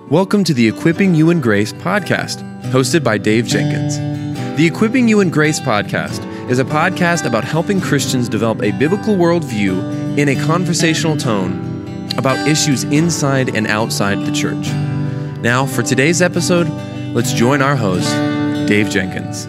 Welcome to the Equipping You in Grace podcast, hosted by Dave Jenkins. The Equipping You in Grace podcast is a podcast about helping Christians develop a biblical worldview in a conversational tone about issues inside and outside the church. Now, for today's episode, let's join our host, Dave Jenkins.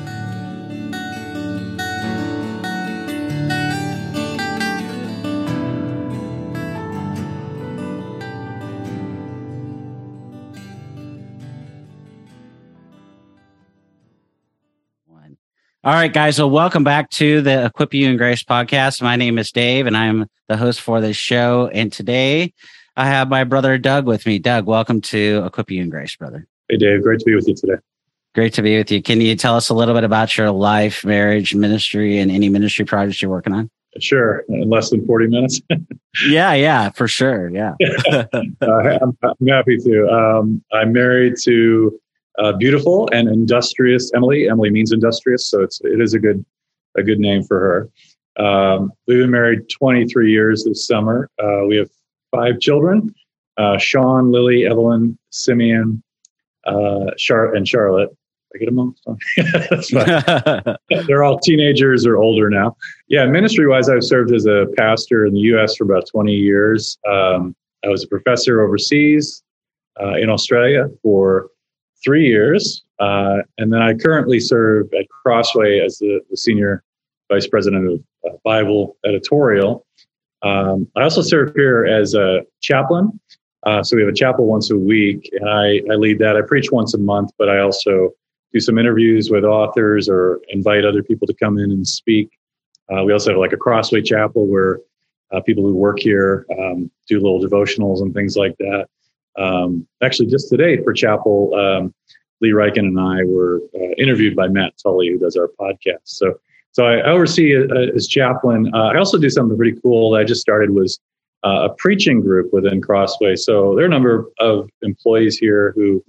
All right, guys. So welcome back to the Equip You in Grace podcast. My name is Dave, and I'm the host for this show. And today I have my brother, Doug, with me. Doug, welcome to Equip You in Grace, brother. Hey, Dave. Great to be with you today. Great to be with you. Can you tell us a little bit about your life, marriage, ministry, and any ministry projects you're working on? Sure. In less than 40 minutes. Yeah, for sure. Yeah. I'm happy to. I'm married to beautiful and industrious Emily. Emily means industrious, so it is a good name for her. We've been married 23 years this summer. We have 5 children: Sean, Lily, Evelyn, Simeon, and Charlotte. I get them all. That's fine. They're all teenagers or older now. Yeah, ministry-wise, I've served as a pastor in the U.S. for about 20 years. I was a professor overseas in Australia for 3 years. And then I currently serve at Crossway as the senior vice president of Bible editorial. I also serve here as a chaplain. So we have a chapel once a week, and I lead that. I preach once a month, but I also do some interviews with authors or invite other people to come in and speak. We also have like a Crossway chapel where people who work here do little devotionals and things like that. Actually, just today for chapel, Lee Reichen and I were interviewed by Matt Tully, who does our podcast. So I oversee as chaplain. I also do something pretty cool that I just started was a preaching group within Crossway. So there are a number of employees here who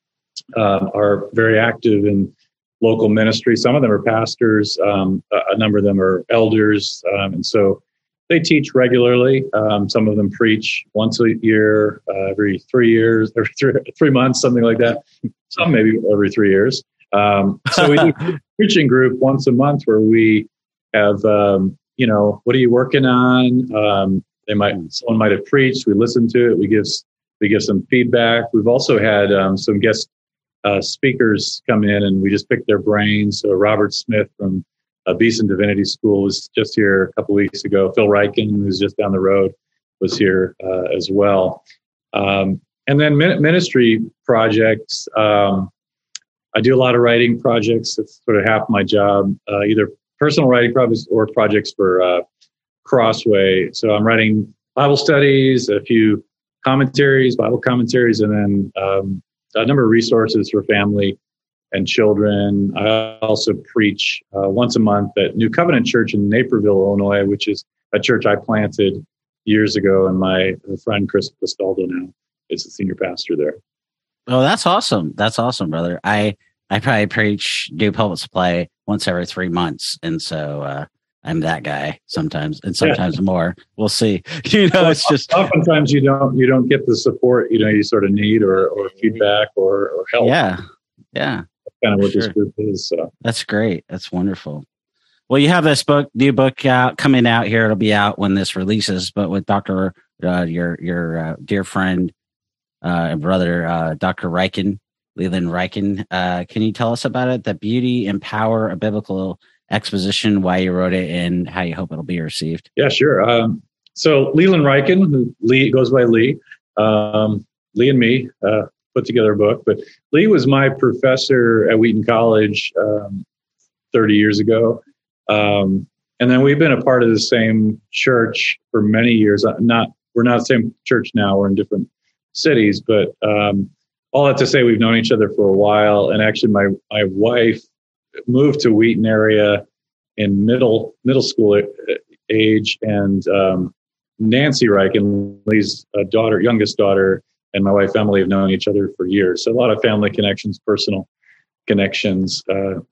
are very active in local ministry. Some of them are pastors. A number of them are elders. And so they teach regularly. Some of them preach once a year, every 3 years, every 3 months, something like that. Some maybe every 3 years. So we do a preaching group once a month where we have, what are you working on? Someone might have preached. We listen to it. We give some feedback. We've also had some guest speakers come in, and we just pick their brains. So Robert Smith from Beeson Divinity School was just here a couple weeks ago. Phil Reichen, who's just down the road, was here as well. And then ministry projects. I do a lot of writing projects. It's sort of half my job, either personal writing projects or projects for Crossway. So I'm writing Bible studies, a few Bible commentaries, and then a number of resources for family and children. I also preach once a month at New Covenant Church in Naperville, Illinois, which is a church I planted years ago, and my friend Chris Castaldo now is the senior pastor there. Oh, that's awesome. That's awesome, brother. I probably do public supply once every 3 months, and so I'm that guy sometimes, and sometimes more. We'll see. It's just oftentimes you don't get the support you sort of need or feedback or help. Yeah. Kind of what this group is. So. That's great. That's wonderful. Well, you have this new book coming out here. It'll be out when this releases, but with Dr. Your dear friend and brother, Dr. Reichen, Leland Reichen. Can you tell us about it? The beauty and power of biblical exposition, why you wrote it, and how you hope it'll be received. Yeah, sure. So Leland Reichen, who goes by Lee, Lee and me, put together a book, but Lee was my professor at Wheaton College 30 years ago. And then we've been a part of the same church for many years. We're not the same church now. We're in different cities, but all that to say, we've known each other for a while. And actually my wife moved to Wheaton area in middle school age. And Nancy Reichen, Lee's youngest daughter, and my wife Emily have known each other for years. So a lot of family connections, personal connections.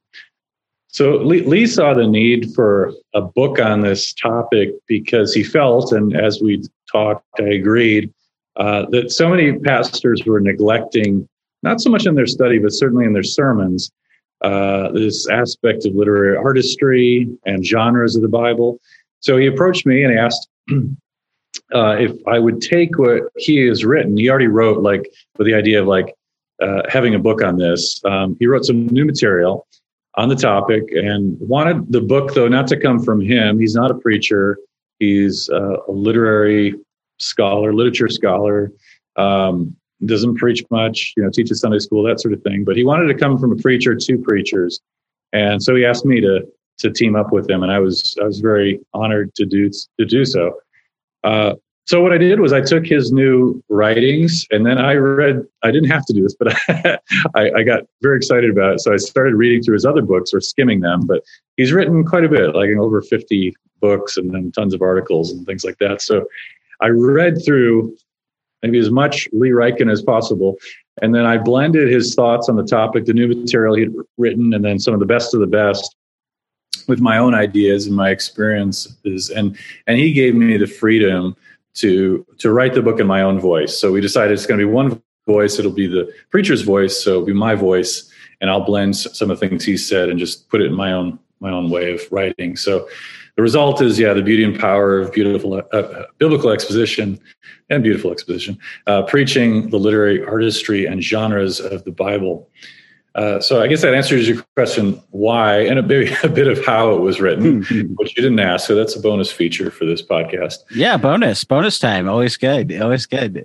So Lee saw the need for a book on this topic because he felt, and as we talked, I agreed, that so many pastors were neglecting, not so much in their study, but certainly in their sermons, this aspect of literary artistry and genres of the Bible. So he approached me and he asked if I would take what he has written. He already wrote, like, with the idea of like having a book on this. He wrote some new material on the topic and wanted the book, though, not to come from him. He's not a preacher. He's a literary scholar, literature scholar. Doesn't preach much, teaches Sunday school, that sort of thing. But he wanted to come from a preacher to preachers. And so he asked me to team up with him. And I was very honored to do so. So what I did was I took his new writings and then I didn't have to do this, but I got very excited about it. So I started reading through his other books or skimming them, but he's written quite a bit, like over 50 books and then tons of articles and things like that. So I read through maybe as much Lee Ryken as possible. And then I blended his thoughts on the topic, the new material he'd written, and then some of the best with my own ideas and my experiences. And he gave me the freedom to write the book in my own voice. So we decided it's going to be one voice. It'll be the preacher's voice. So it'll be my voice, and I'll blend some of the things he said and just put it in my own way of writing. So the result is, the beauty and power of biblical exposition and beautiful exposition, preaching the literary artistry and genres of the Bible. So I guess that answers your question, why, and a bit of how it was written, which you didn't ask. So that's a bonus feature for this podcast. Yeah, bonus time. Always good. To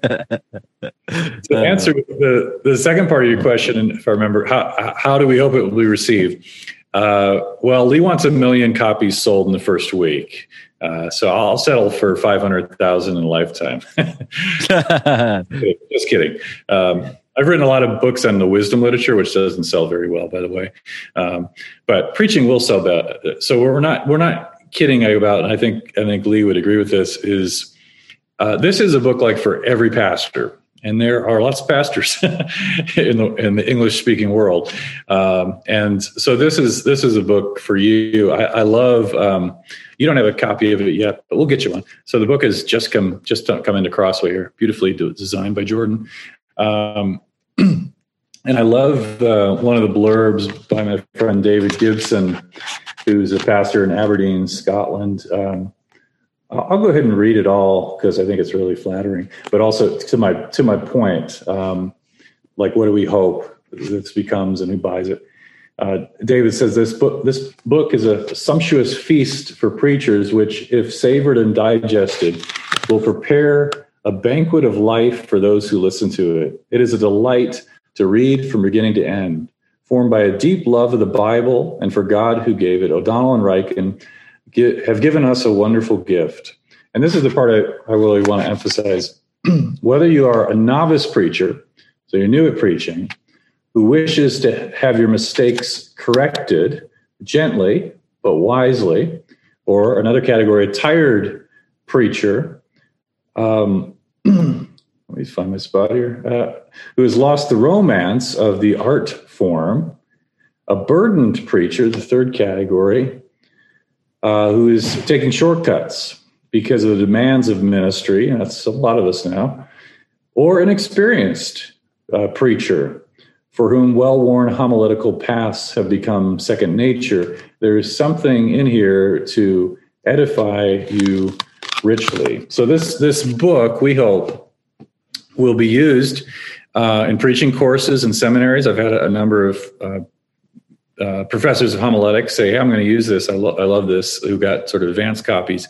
answer the second part of your question, and if I remember, how do we hope it will be received? Well, Lee wants 1 million copies sold in the first week. So I'll settle for 500,000 in a lifetime. Just kidding. I've written a lot of books on the wisdom literature, which doesn't sell very well, by the way. But preaching will sell better. So we're not kidding about, and I think Lee would agree with this, is this is a book like for every pastor. And there are lots of pastors in the English-speaking world, and so this is a book for you. I love. You don't have a copy of it yet, but we'll get you one. So the book has just come into Crossway here, beautifully designed by Jordan, and I love one of the blurbs by my friend David Gibson, who's a pastor in Aberdeen, Scotland. I'll go ahead and read it all because I think it's really flattering, but also to my point, like, what do we hope this becomes and who buys it? David says this book is a sumptuous feast for preachers, which, if savored and digested, will prepare a banquet of life for those who listen to it. It is a delight to read from beginning to end, formed by a deep love of the Bible and for God who gave it. O'Donnell and Ryken have given us a wonderful gift. And this is the part I really want to emphasize. Whether you are a novice preacher, so you're new at preaching, who wishes to have your mistakes corrected gently but wisely, or another category, a tired preacher, let me find my spot here, who has lost the romance of the art form, a burdened preacher, the third category, who is taking shortcuts because of the demands of ministry, and that's a lot of us now, or an experienced preacher for whom well-worn homiletical paths have become second nature. There is something in here to edify you richly. So this book, we hope, will be used in preaching courses and seminaries. I've had a number of professors of homiletics say, hey, I'm going to use this. I love this, who got sort of advanced copies,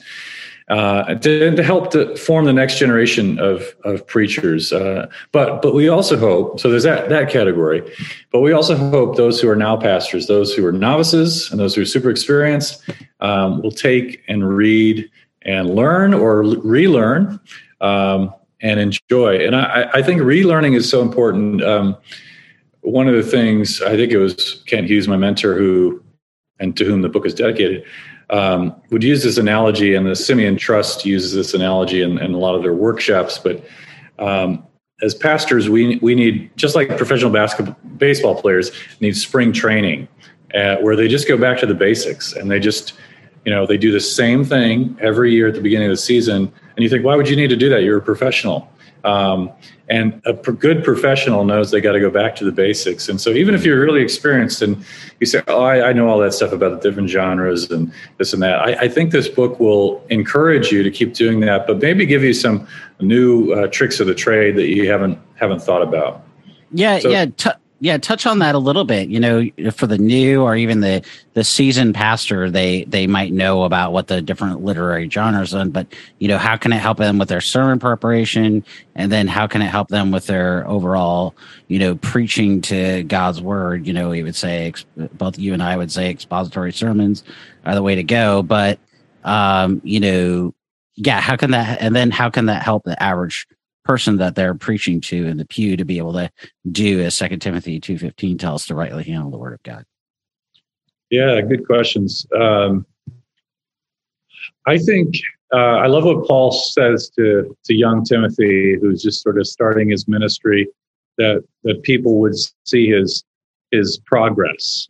to help to form the next generation of preachers. But we also hope, so there's that category, but we also hope those who are now pastors, those who are novices and those who are super experienced, will take and read and learn or relearn and enjoy. And I think relearning is so important. One of the things, I think it was Kent Hughes, my mentor, to whom the book is dedicated, would use this analogy, and the Simeon Trust uses this analogy in a lot of their workshops. But as pastors, we need, just like professional baseball players need spring training, where they just go back to the basics, and they just, they do the same thing every year at the beginning of the season. And you think, why would you need to do that? You're a professional. And a good professional knows they got to go back to the basics. And so even if you're really experienced and you say, oh, I know all that stuff about the different genres and this and that, I think this book will encourage you to keep doing that, but maybe give you some new tricks of the trade that you haven't thought about. Touch on that a little bit. For the new or even the seasoned pastor, they might know about what the different literary genres are, but how can it help them with their sermon preparation, and then how can it help them with their overall preaching to God's word? We would say, both you and I would say, expository sermons are the way to go. But how can that help the average person that they're preaching to in the pew to be able to do as 2 Timothy 2:15 tells us, to rightly handle the word of God? Yeah, good questions. I think I love what Paul says to young Timothy, who's just sort of starting his ministry, that people would see his progress.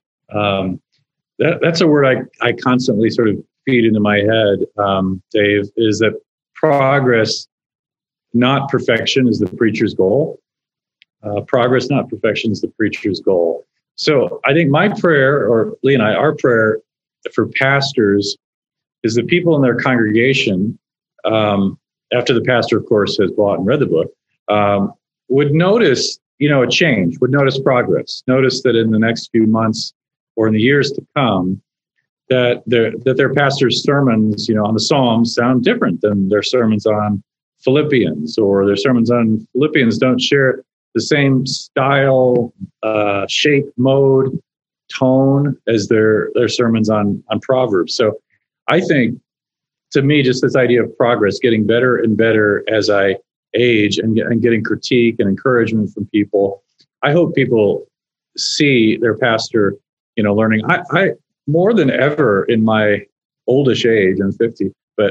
That's a word I constantly sort of feed into my head, Dave, is that progress, not perfection, is the preacher's goal. Progress, not perfection, is the preacher's goal. So I think my prayer, or Lee and I, our prayer for pastors, is that people in their congregation, after the pastor, of course, has bought and read the book, would notice, a change, would notice progress, notice that in the next few months or in the years to come, that their pastor's sermons, on the Psalms sound different than their sermons on Philippians, or their sermons on Philippians don't share the same style, shape, mode, tone as their sermons on Proverbs. So I think, to me, just this idea of progress, getting better and better as I age, and getting critique and encouragement from people. I hope people see their pastor, learning. I more than ever in my oldish age, I'm 50, but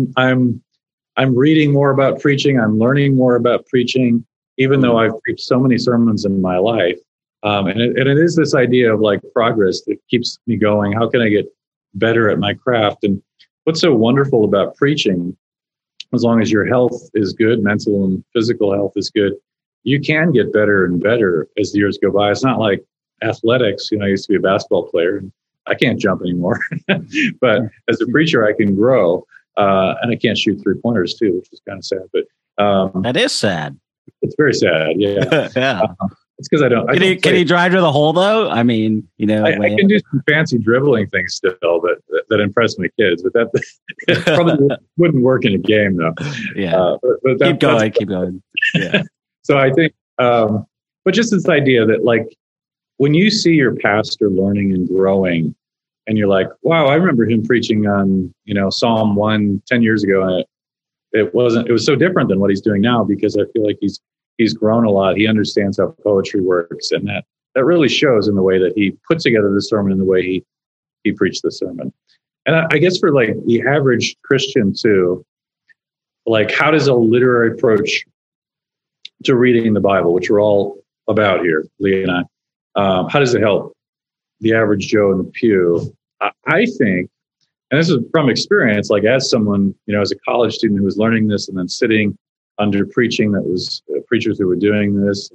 I'm reading more about preaching. I'm learning more about preaching, even though I've preached so many sermons in my life. And it is this idea of like progress that keeps me going. How can I get better at my craft? And what's so wonderful about preaching, as long as your health is good, mental and physical health is good, you can get better and better as the years go by. It's not like athletics. I used to be a basketball player and I can't jump anymore, but as a preacher, I can grow. And I can't shoot 3-pointers too, which is kind of sad. But that is sad. It's very sad. Yeah. Yeah. It's because I don't. Can he drive to the hole though? I mean, I can do some fancy dribbling things still that impress my kids, but that probably wouldn't work in a game though. Yeah. But keep going. Yeah. So I think, but just this idea that like when you see your pastor learning and growing, and you're like, wow, I remember him preaching on, Psalm 1 10 years ago. And it was so different than what he's doing now, because I feel like he's grown a lot. He understands how poetry works. And that really shows in the way that he puts together the sermon and the way he preached the sermon. And I guess for like the average Christian too, like how does a literary approach to reading the Bible, which we're all about here, Lee and I, how does it help the average Joe in the pew? I think, and this is from experience, like as someone, as a college student who was learning this and then sitting under preaching that was preachers who were doing this,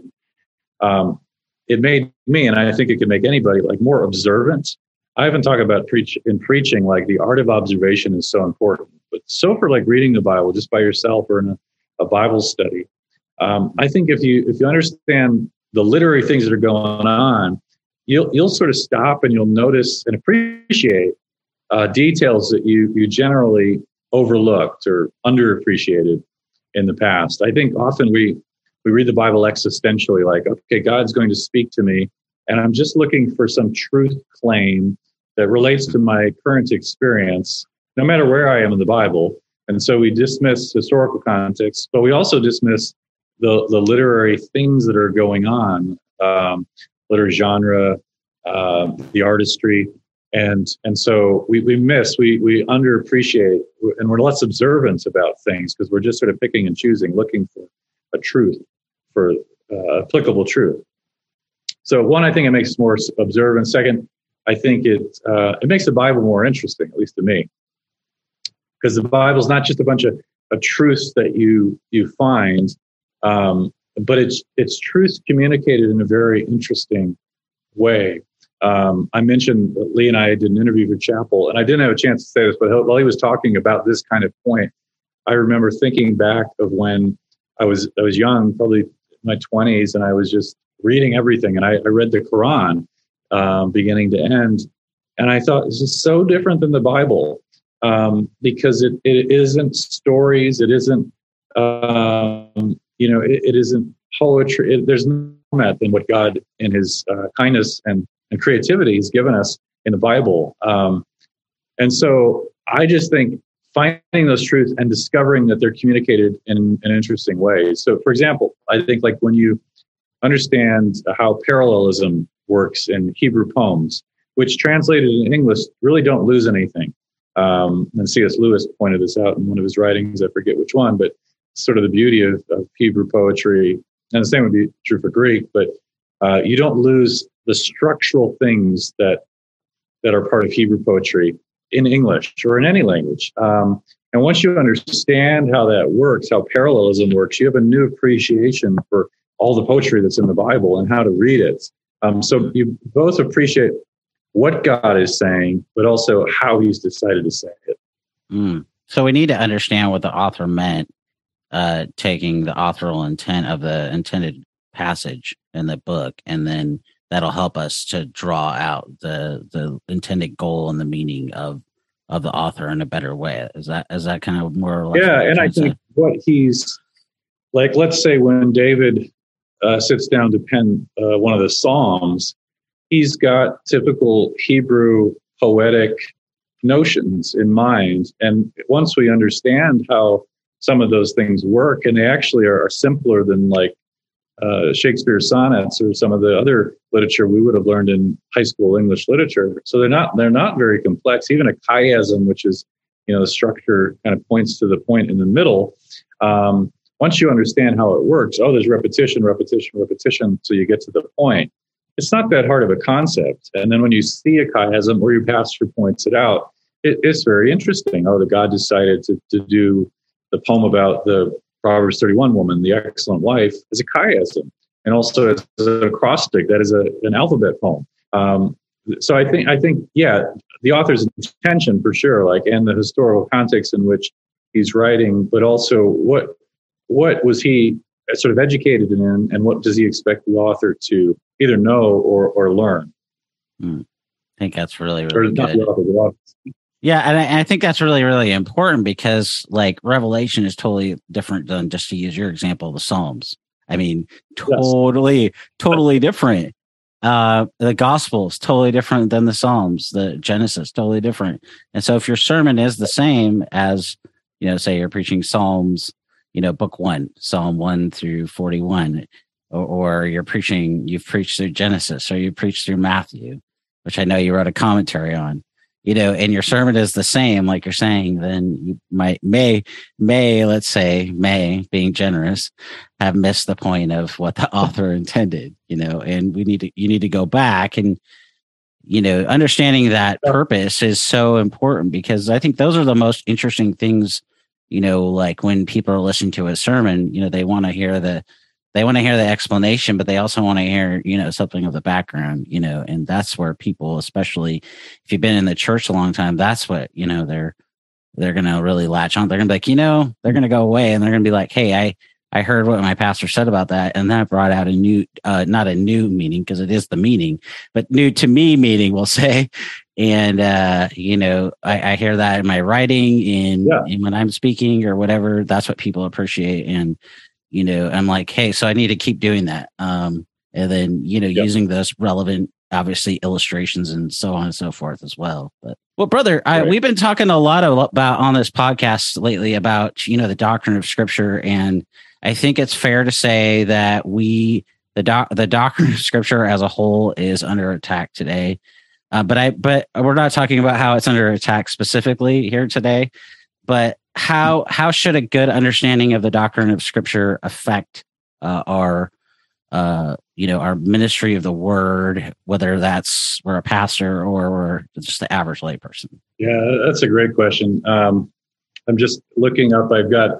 it made me, and I think it can make anybody, like more observant. I haven't talked about preaching, like the art of observation is so important, but so for like reading the Bible just by yourself or in a Bible study. I think if you understand the literary things that are going on, you'll sort of stop and you'll notice and appreciate details that you generally overlooked or underappreciated in the past. I think often we read the Bible existentially, like, okay, God's going to speak to me, and I'm just looking for some truth claim that relates to my current experience, no matter where I am in the Bible. And so we dismiss historical context, but we also dismiss the literary things that are going on, literary genre, the artistry. And so we underappreciate, and we're less observant about things because we're just sort of picking and choosing, looking for a truth, for applicable truth. So one, I think it makes us more observant. Second, I think it makes the Bible more interesting, at least to me, because the Bible's not just a bunch of truths that you find. But it's truth communicated in a very interesting way. I mentioned that Lee and I did an interview for Chapel, and I didn't have a chance to say this, but while he was talking about this kind of point, I remember thinking back of when I was young, probably in my 20s, and I was just reading everything, and I read the Quran beginning to end, and I thought, this is so different than the Bible, because it isn't stories, it isn't it isn't poetry. There's no format than what God in His kindness and creativity has given us in the Bible. And so I just think finding those truths and discovering that they're communicated in an interesting way. So, for example, I think like when you understand how parallelism works in Hebrew poems, which translated in English really don't lose anything. And C.S. Lewis pointed this out in one of his writings, I forget which one, but sort of the beauty of Hebrew poetry, and the same would be true for Greek, but you don't lose the structural things that are part of Hebrew poetry in English or in any language. And once you understand how that works, how parallelism works, you have a new appreciation for all the poetry that's in the Bible and how to read it. So you both appreciate what God is saying, but also how He's decided to say it. So we need to understand what the author meant, taking the authorial intent of the intended passage in the book, and then that'll help us to draw out the intended goal and the meaning of the author in a better way. Is that kind of more or less? Yeah, and I think what he's like, let's say when David sits down to pen one of the Psalms, he's got typical Hebrew poetic notions in mind. And once we understand how some of those things work, and they actually are simpler than like Shakespeare's sonnets or some of the other literature we would have learned in high school English literature. So they're not very complex. Even a chiasm, which is, the structure kind of points to the point in the middle. Once you understand how it works, there's repetition, so you get to the point. It's not that hard of a concept. And then when you see a chiasm, or your pastor points it out, it's very interesting. The God decided to do the poem about the Proverbs 31 woman, the excellent wife, as a chiasm, and also as an acrostic, that is an alphabet poem. So I think, the author's intention for sure, and the historical context in which he's writing, but also what was he sort of educated in, and what does he expect the author to either know or learn? I think that's really, really good. Not the author. Yeah, and I think that's really, really important, because Revelation is totally different than, just to use your example, the Psalms. I mean, totally different. The Gospel is totally different than the Psalms. The Genesis, totally different. And so if your sermon is the same as, say you're preaching Psalms, book 1, Psalm 1 through 41, or you've preached through Genesis, or you preached through Matthew, which I know you wrote a commentary on, and your sermon is the same, like you're saying, then you may, being generous, have missed the point of what the author intended, and you need to go back and, understanding that purpose is so important, because I think those are the most interesting things, when people are listening to a sermon, they want to hear the explanation, but they also want to hear, something of the background, and that's where people, especially if you've been in the church a long time, that's what, they're going to really latch on. They're going to be like, they're going to go away and they're going to be like, hey, I heard what my pastor said about that. And that brought out a new, not a new meaning, because it is the meaning, but new to me meaning, we'll say. And, I hear that in my writing and when I'm speaking or whatever, that's what people appreciate. And, I'm like, hey, so I need to keep doing that. And then, using those relevant, obviously, illustrations and so on and so forth as well. But, brother, we've been talking a lot about on this podcast lately about, the doctrine of Scripture. And I think it's fair to say that the doctrine of Scripture as a whole is under attack today. But we're not talking about how it's under attack specifically here today, but how should a good understanding of the doctrine of Scripture affect our ministry of the Word, whether we're a pastor or we're just the average layperson? Yeah, that's a great question. I'm just looking up. I've got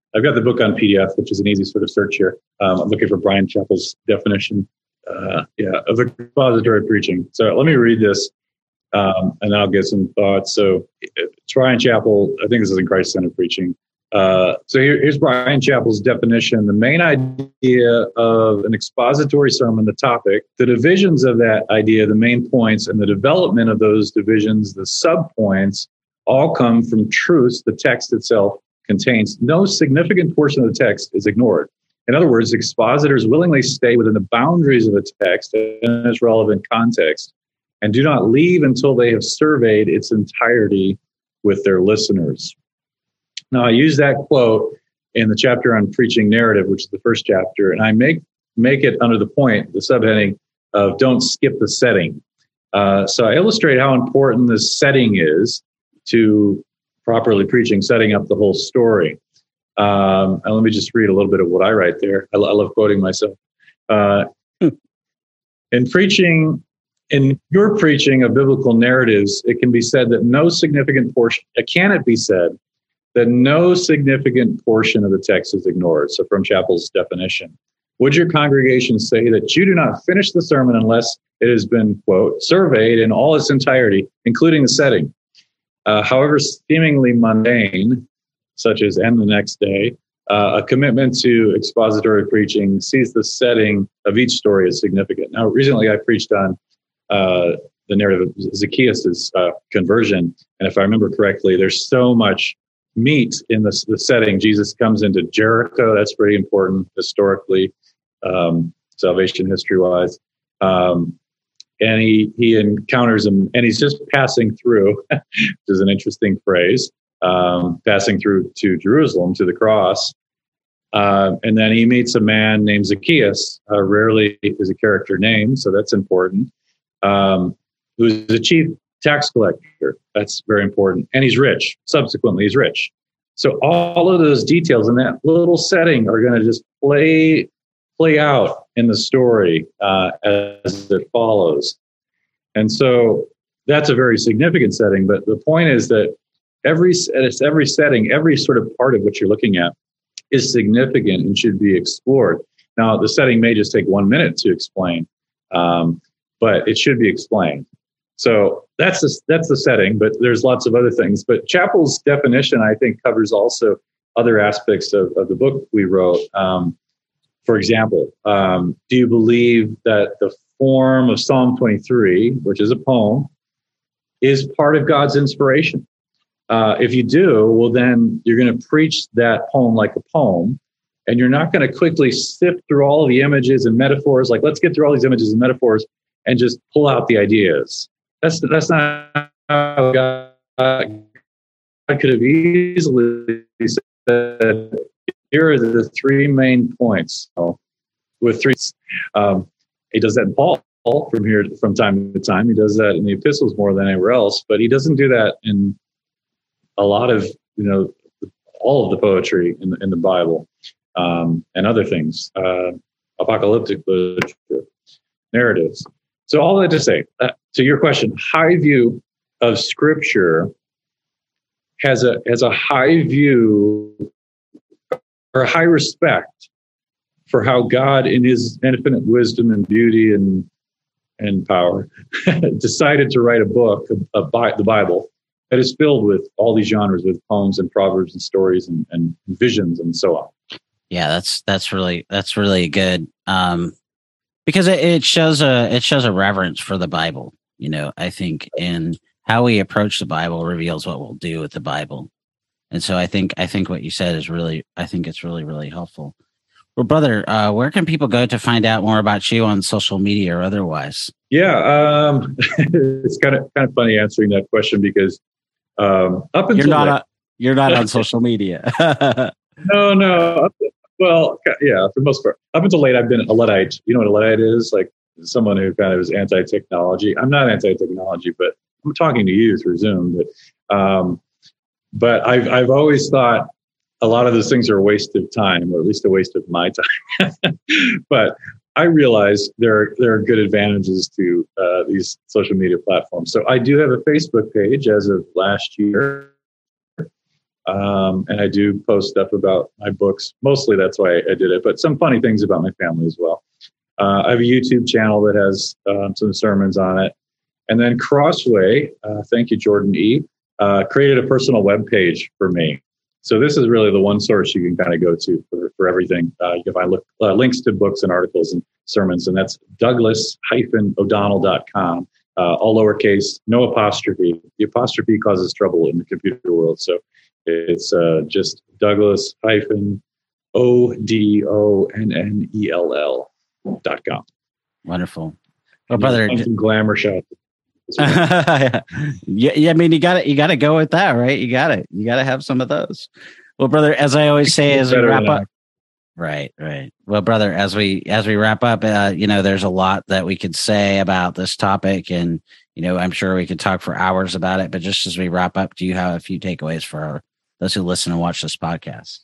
I've got the book on PDF, which is an easy sort of search here. I'm looking for Bryan Chapell's definition of expository preaching. So let me read this, and I'll get some thoughts. So Bryan Chapell, I think this is in Christ-centered preaching. So here's Bryan Chapell's definition. The main idea of an expository sermon, the topic, the divisions of that idea, the main points, and the development of those divisions, the subpoints, all come from truths the text itself contains. No significant portion of the text is ignored. In other words, expositors willingly stay within the boundaries of a text in its relevant context and do not leave until they have surveyed its entirety with their listeners. Now, I use that quote in the chapter on preaching narrative, which is the first chapter, and I make it under the point, the subheading of don't skip the setting. So I illustrate how important this setting is to properly preaching, setting up the whole story. And let me just read a little bit of what I write there. I love quoting myself. In your preaching of biblical narratives, it can be said that no significant portion of the text is ignored. So from Chapell's definition, would your congregation say that you do not finish the sermon unless it has been, quote, surveyed in all its entirety, including the setting? However seemingly mundane, such as end the next day, a commitment to expository preaching sees the setting of each story as significant. Now, recently I preached on the narrative of Zacchaeus' conversion, and if I remember correctly, there's so much meat in the setting. Jesus comes into Jericho. That's pretty important historically, salvation history-wise. And he encounters him, and he's just passing through, which is an interesting phrase, passing through to Jerusalem, to the cross. And then he meets a man named Zacchaeus, rarely is a character name, so that's important, who's the chief tax collector. That's very important. And he's rich. Subsequently, he's rich. So all of those details in that little setting are going to just play out in the story as it follows. And so that's a very significant setting. But the point is that every setting, every sort of part of what you're looking at is significant and should be explored. Now, the setting may just take 1 minute to explain, but it should be explained. So that's the setting, but there's lots of other things. But Chapell's definition, I think, covers also other aspects of the book we wrote. For example, do you believe that the form of Psalm 23, which is a poem, is part of God's inspiration? If you do, well, then you're going to preach that poem like a poem, and you're not going to quickly sift through all of the images and metaphors, like let's get through all these images and metaphors and just pull out the ideas. That's not how God could have easily said, here are the three main points. With three, he does that in Paul from time to time. He does that in the epistles more than anywhere else, but he doesn't do that in a lot of, all of the poetry in the Bible and other things, apocalyptic literature, narratives. So all that to say, to your question, high view of Scripture has a high view or a high respect for how God, in His infinite wisdom and beauty and power, decided to write a book, the Bible, that is filled with all these genres, with poems and proverbs and stories and visions and so on. Yeah, that's really good. Because it shows a reverence for the Bible. I think, and how we approach the Bible reveals what we'll do with the Bible. And so I think what you said is really helpful. Well, brother, where can people go to find out more about you on social media or otherwise? Yeah, it's kind of funny answering that question because up until you're not on social media. No. Well, yeah, for the most part. Up until late, I've been a Luddite. You know what a Luddite is? Like someone who kind of is anti-technology. I'm not anti-technology, but I'm talking to you through Zoom. But I've always thought a lot of those things are a waste of time, or at least a waste of my time. But I realize there are good advantages to these social media platforms. So I do have a Facebook page as of last year. And I do post stuff about my books. Mostly that's why I did it, but some funny things about my family as well. I have a YouTube channel that has some sermons on it. And then Crossway, thank you, Jordan E., created a personal web page for me. So this is really the one source you can kind of go to for everything. You can find links to books and articles and sermons, and that's Douglas-O'Donnell.com. All lowercase, no apostrophe. The apostrophe causes trouble in the computer world. So it's just Douglas-O'Donnell.com. Wonderful. Well, brother, some glamour shot. yeah, I mean, you got to go with that, right? You got to have some of those. Well, brother, as I always say, as we wrap up, right. Well, brother, as we wrap up, there's a lot that we could say about this topic, and I'm sure we could talk for hours about it. But just as we wrap up, do you have a few takeaways for those who listen and watch this podcast?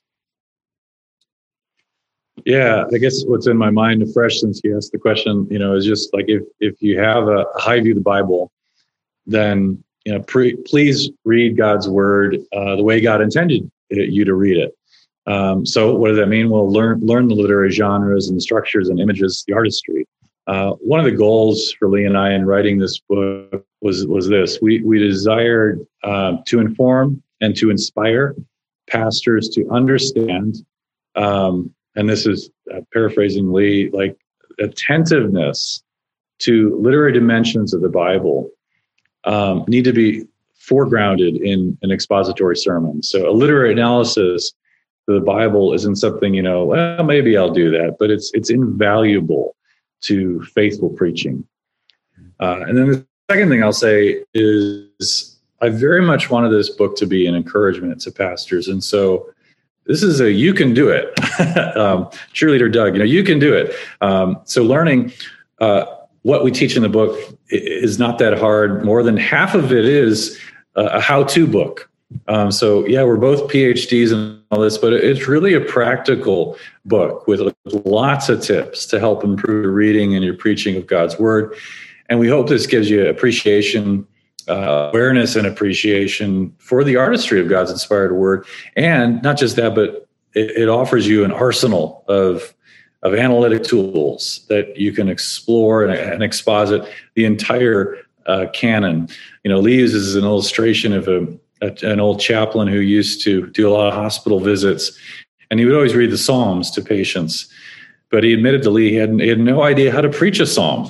Yeah, I guess what's in my mind afresh since you asked the question, is just like if you have a high view of the Bible, then please read God's word the way God intended you to read it. So what does that mean? Well, learn the literary genres and the structures and images, the artistry. One of the goals for Lee and I in writing this book was this: we desired to inform and to inspire pastors to understand. And this is paraphrasing Lee, like attentiveness to literary dimensions of the Bible need to be foregrounded in an expository sermon. So a literary analysis of the Bible isn't something, well, maybe I'll do that, but it's invaluable to faithful preaching. And then the second thing I'll say is I very much wanted this book to be an encouragement to pastors. And so this is you can do it. Cheerleader Doug, you can do it. So learning what we teach in the book is not that hard. More than half of it is a how-to book. So yeah, we're both PhDs and all this, but it's really a practical book with lots of tips to help improve your reading and your preaching of God's word. And we hope this gives you appreciation, awareness and appreciation for the artistry of God's inspired word. And not just that, but it offers you an arsenal of analytic tools that you can explore and exposit the entire canon. Lee uses an illustration of an old chaplain who used to do a lot of hospital visits, and he would always read the Psalms to patients. But he admitted to Lee he had no idea how to preach a psalm.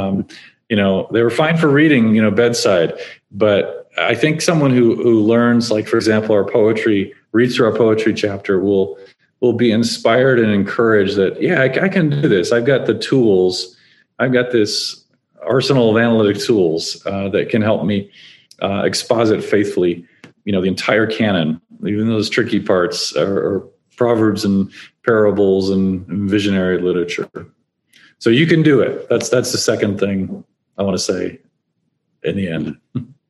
They were fine for reading, bedside. But I think someone who learns, like, for example, our poetry, reads through our poetry chapter will be inspired and encouraged that, yeah, I can do this. I've got the tools. I've got this arsenal of analytic tools that can help me exposit faithfully, the entire canon, even those tricky parts are proverbs and parables and visionary literature. So you can do it. That's the second thing I want to say in the end.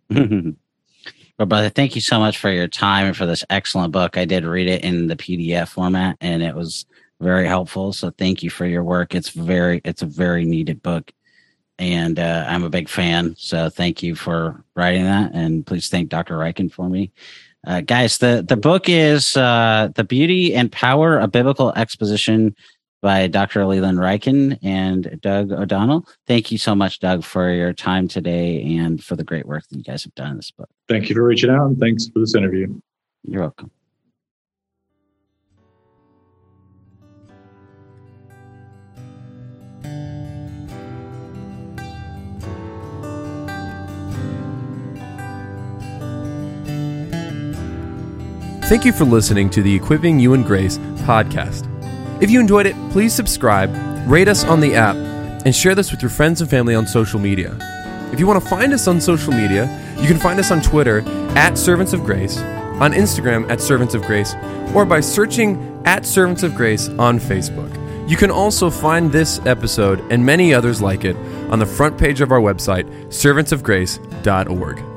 Well, brother, thank you so much for your time and for this excellent book. I did read it in the PDF format, and it was very helpful. So thank you for your work. It's a very needed book, and I'm a big fan. So thank you for writing that, and please thank Dr. Ryken for me. Guys, the book is The Beauty and Power of Biblical Exposition by Dr. Leland Ryken and Doug O'Donnell. Thank you so much, Doug, for your time today and for the great work that you guys have done in this book. Thank you for reaching out, and thanks for this interview. You're welcome. Thank you for listening to the Equipping You in Grace podcast. If you enjoyed it, please subscribe, rate us on the app, and share this with your friends and family on social media. If you want to find us on social media, you can find us on Twitter @Servants of Grace, on Instagram @Servants of Grace, or by searching @Servants of Grace on Facebook. You can also find this episode and many others like it on the front page of our website, servantsofgrace.org.